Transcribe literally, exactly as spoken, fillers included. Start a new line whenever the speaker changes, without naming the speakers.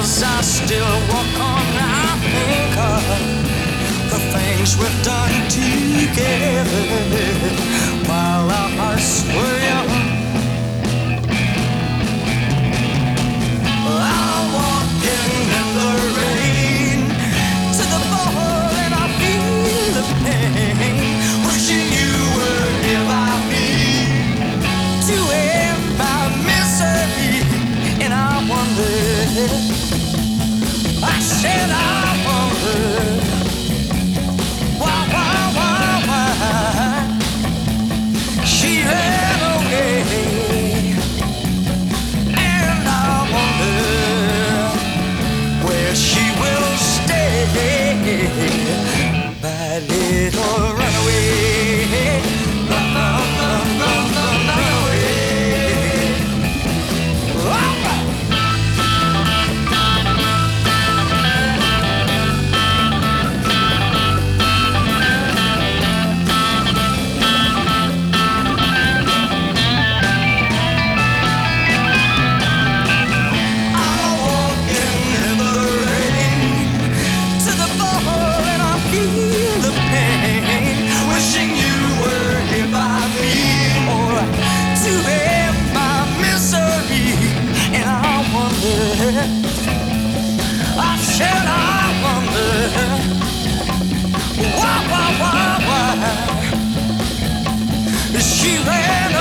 as I still walk on, I think of the things we've done together while our hearts were young. I'm walking in the rain to the ball and I feel the pain, wishing you were here by me to end my misery. And I wonder, I said I wonder, why, why, why, why she ran away. And I wonder where she will stay, my little runaway. Run, run, run, run, run, run away. All right. I said I wonder, why, why, why, why she ran